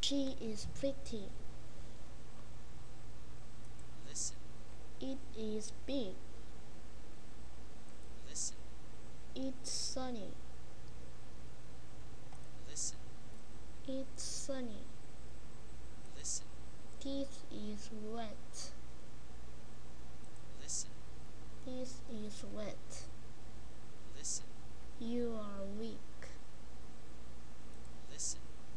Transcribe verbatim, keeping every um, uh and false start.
She is pretty. Listen. It is big. Listen. It's sunny. Listen. It's sunny. Listen. This is wet. Listen. This is wet. Listen. You are weak. Listen.